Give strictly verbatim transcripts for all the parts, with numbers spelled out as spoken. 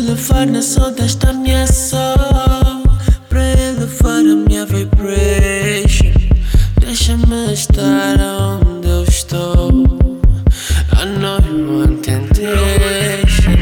levar nas ondas da minha soul, pra elevar a minha vibration. Deixa-me estar onde eu estou. I know you want temptation.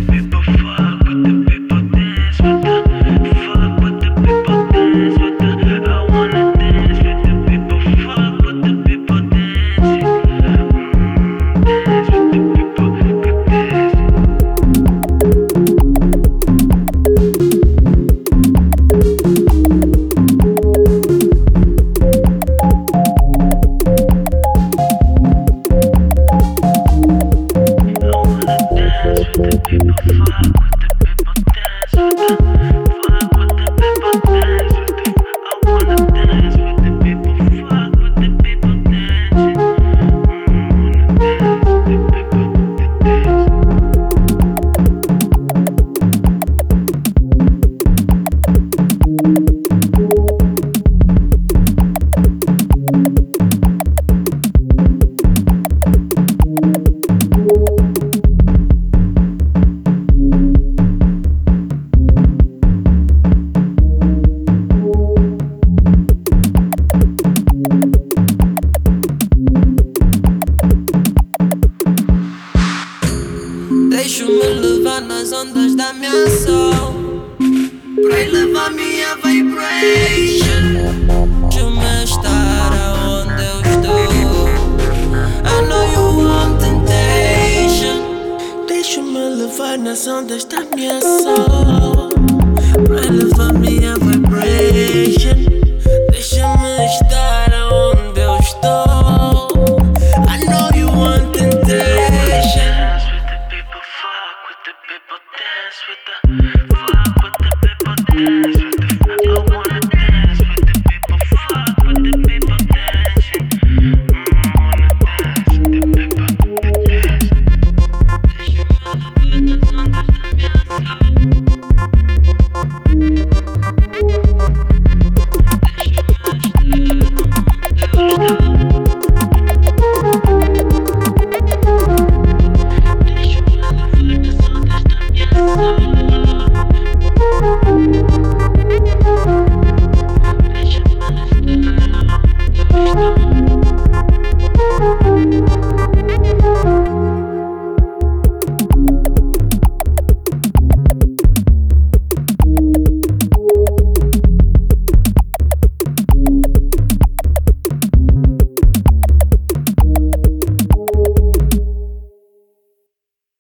Deixo-me levar nas ondas da minha soul, pra elevar minha vibration. Deixa-me estar aonde eu estou. I know you want temptation. Deixa-me levar nas ondas da minha soul, pra elevar minha vibration. Deixa-me estar aonde eu estou. I know you want temptation. Dance with the, fuck with the people, dance with the, I wanna dance with the people, fuck with the people dancing. I wanna dance with the people, the dance. Deixa-me levar nas ondas da minha soul.